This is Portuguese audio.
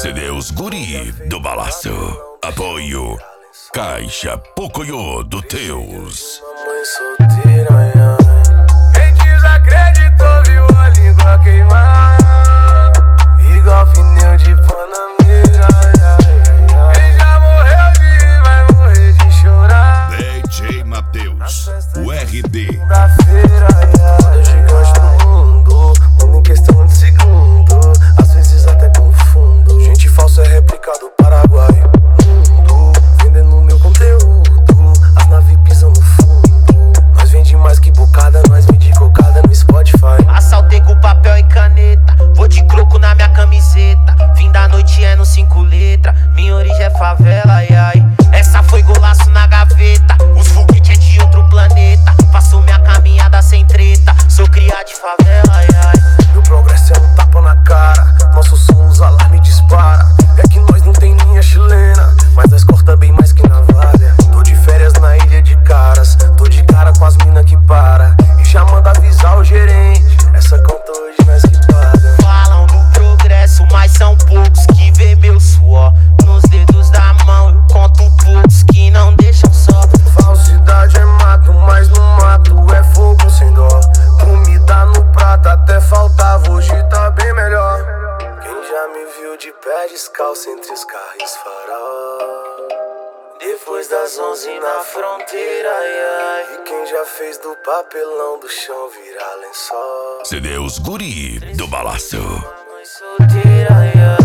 CD Os Guri do Balaço. Apoio Caixa Pocoyo do Teus. Mamãe solteira, quem desacreditou viu a língua queimar, igual pneu de Panameira. Quem já morreu de rir vai morrer de chorar. DJ Matheus, o RD. Segunda-feira, é gigante do mundo, mundo em questão de segundo, às vezes até confundo. Gente falsa é réplica do Paraguai. Mundo vendendo meu conteúdo, as naves pisam no fundo. Nós vende mais que bocada, nós vende cocada no Spotify. Assaltei com papel e caneta, vou de croco na minha camiseta. Fim da noite é no 5 letras, minha origem é favela, ai ai. Essa foi golaço na gaveta, os foguetes é de outro planeta. Faço minha caminhada sem treta, sou criado de favela, ai ai. Meu progresso é um tapa na cara, nosso som os alarme dispara. É que nós não tem linha chilena, mas nós corta bem mais que navalha. Tô de férias na ilha de Caras, tô de cara com as mina que para e já manda avisar o gerente, essa conta hoje nós que paga. Falam do progresso, mas são poucos que vê meu suor nos dedos da mão. Eu conto poucos que não deixam só. Falsidade é mato, mas no mato é fogo sem dó. Comida no prato até faltava, hoje tá bem melhor. Quem já me viu de pé descalço entre os carros farol, depois das 11 na fronteira, ai, ai. E quem já fez do papelão do chão virar lençol. CD Os Guri do Balaço. Mamãe solteira, ai, ai.